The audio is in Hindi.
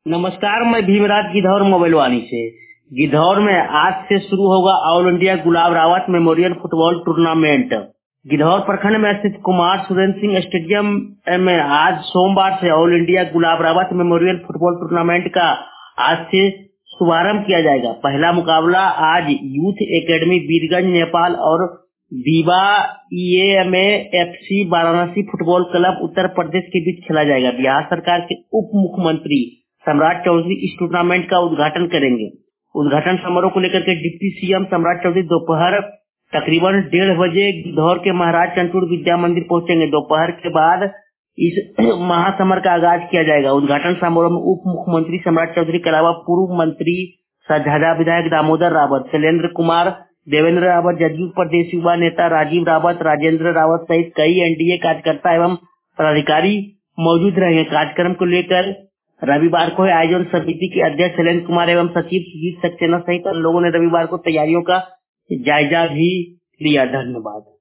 नमस्कार, मैं भीमराज गिद्धौर मोबाइल वाणी से। गिद्धौर में आज से शुरू होगा all India Gulab Rawat memorial football tournament. Gidhaur प्रखंड में स्थित कुमार सुरेंद्र सिंह स्टेडियम में आज सोमवार से all India Gulab Rawat memorial football tournament का आज से शुभारंभ किया जाएगा। पहला मुकाबला आज यूथ एकेडमी बीरगंज नेपाल और दीवा EMAFC Varanasi football club Uttar Pradesh के बीच खेला जाएगा। बिहार सरकार के उप मुख्यमंत्री सम्राट चौधरी इस टूर्नामेंट का उद्घाटन करेंगे। उद्घाटन समारोह को लेकर के डिप्टी CM सम्राट चौधरी दोपहर तकरीबन 1:30 बजे गिद्धौर के महाराज चंचूड़ विद्या मंदिर पहुंचेंगे। दोपहर के बाद इस महासमर का आगाज किया जाएगा। उद्घाटन समारोह में उप मुख्यमंत्री सम्राट चौधरी के अलावा पूर्व मंत्री झाझा विधायक दामोदर रावत, शैलेंद्र कुमार, देवेंद्र रावत, जदयू प्रदेश युवा नेता राजीव रावत, राजेंद्र रावत सहित कई NDA कार्यकर्ता एवं पदाधिकारी मौजूद रहेंगे। कार्यक्रम को लेकर रविवार को आयोजन समिति के अध्यक्ष शैलेंद्र कुमार एवं सचिव सुजीत सक्सेना सहित अन्य लोगों ने रविवार को तैयारियों का जायजा भी लिया। धन्यवाद।